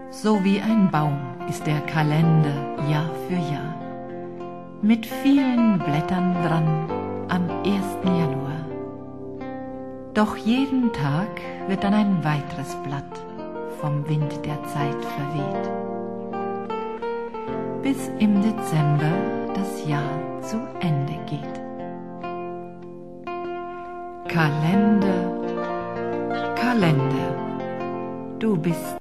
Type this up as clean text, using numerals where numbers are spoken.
So wie ein Baum ist der Kalender Jahr für Jahr, mit vielen Blättern dran am 1. Januar. Doch jeden Tag wird dann ein weiteres Blatt vom Wind der Zeit verweht, bis im Dezember das Jahr zu Ende geht. Kalender, Kalender, du bist